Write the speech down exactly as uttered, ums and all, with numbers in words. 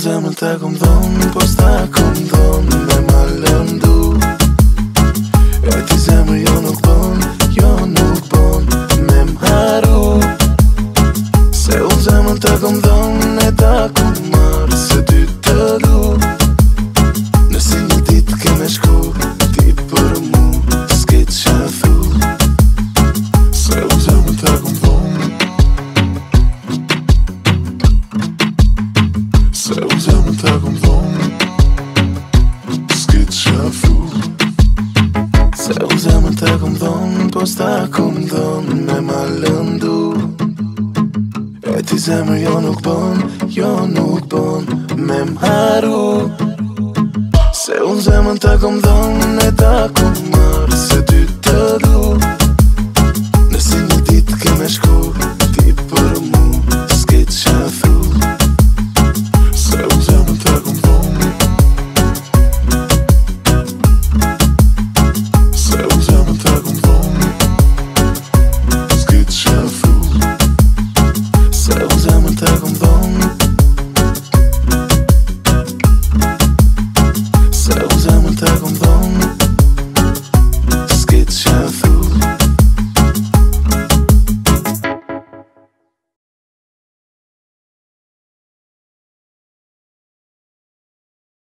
zemën te kom dhonë, po s'ta kom dhonë me ma lëndu. E ti zemër jo nuk bon, jo nuk bon me m'haru. Se unë zemën te kom dhonë, e ta kom marrë se ty të du. Nëse një ditë keme shku, ti për mu s'ke qa thu. Se unë zemën te kom dhonë, se unë zemën te kom dhonë, s'ke qa thu. Se unë zemën te kom dhonë, po s'ta kom dhonë me ma lëndu. E ti zemër jo nuk bon, jo nuk bon me m'haru. Se unë zemën te kom dhonë, e ta kom marrë se ty të du.